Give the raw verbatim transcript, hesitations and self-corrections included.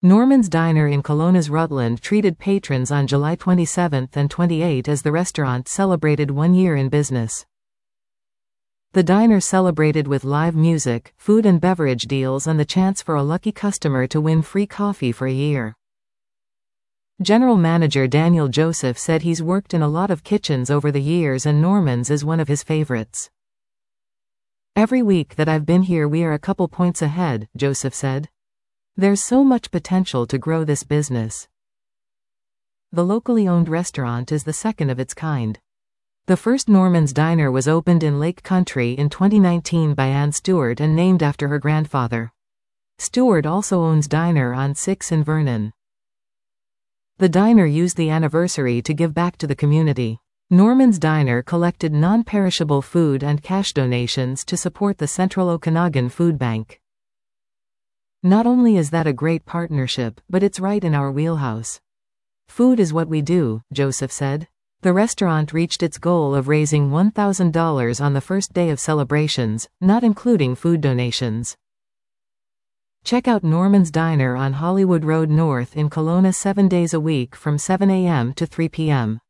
Norman's Diner in Kelowna's Rutland treated patrons on July twenty-seventh and twenty-eighth as the restaurant celebrated one year in business. The diner celebrated with live music, food and beverage deals and the chance for a lucky customer to win free coffee for a year. General Manager Daniel Joseph said he's worked in a lot of kitchens over the years and Norman's is one of his favorites. "Every week that I've been here we are a couple points ahead," Joseph said. "There's so much potential to grow this business." The locally owned restaurant is the second of its kind. The first Norman's Diner was opened in Lake Country in twenty nineteen by Ann Stewart and named after her grandfather. Stewart also owns Diner on six in Vernon. The diner used the anniversary to give back to the community. Norman's Diner collected non-perishable food and cash donations to support the Central Okanagan Food Bank. "Not only is that a great partnership, but it's right in our wheelhouse. Food is what we do," Joseph said. The restaurant reached its goal of raising one thousand dollars on the first day of celebrations, not including food donations. Check out Norman's Diner on Hollywood Road North in Kelowna seven days a week from seven a m to three p m